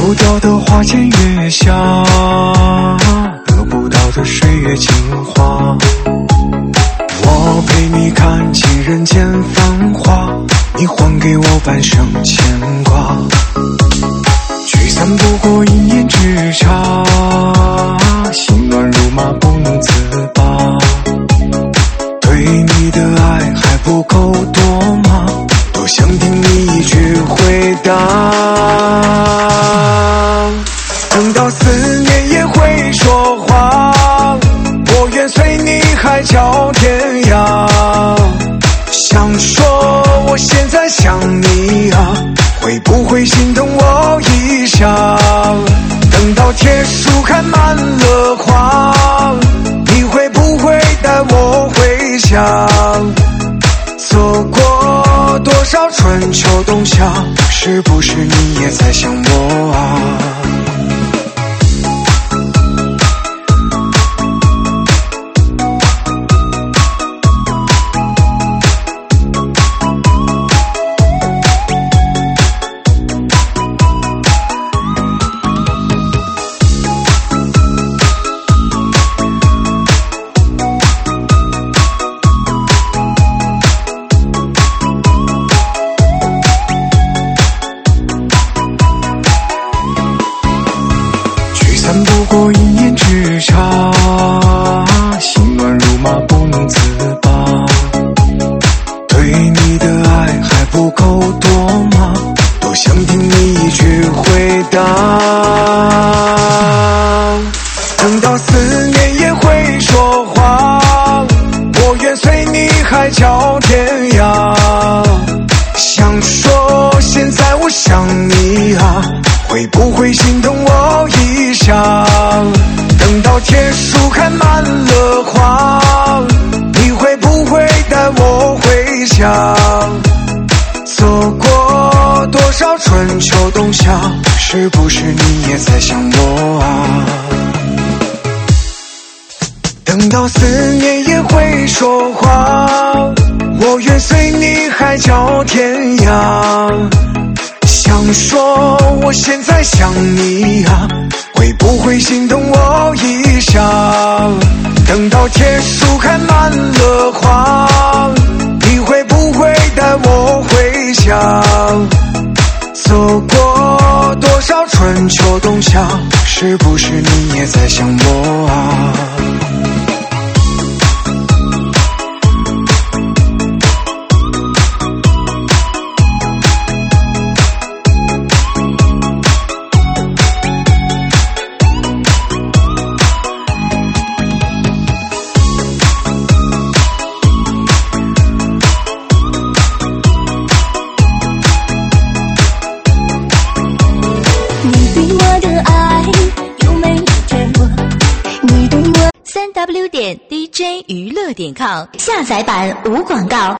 丢掉的花前月下，得不到的岁月精华。我陪你看尽人间繁华，你还给我半生牵挂。聚散不过一念之差，心乱如麻不能自拔。对你的爱还不够多吗？多想听你一句回答。等到思念也会说话，我愿随你海角天涯。想说我现在想你啊，会不会心疼我一下？等到铁树开满了花，你会不会带我回家？走过多少春秋冬夏，是不是你也在想我啊？不过一念之差，心乱如麻不能自拔。对你的爱还不够多吗？多想听你一句回答。等到思念也会说话，我愿随你海角天涯。想说现在我想你啊，会不会心疼我一下？等到铁树开满了花，你会不会带我回家？走过多少春秋冬夏，是不是你也在想我啊？等到思念也会说话，我愿随你海角天涯。想说我现在想你啊，会不会心疼我一下？等到铁树开满了花，你会不会带我回家？走过多少春秋冬夏，是不是你也在想我啊？ 3w.dj娱乐.com 下载版无广告。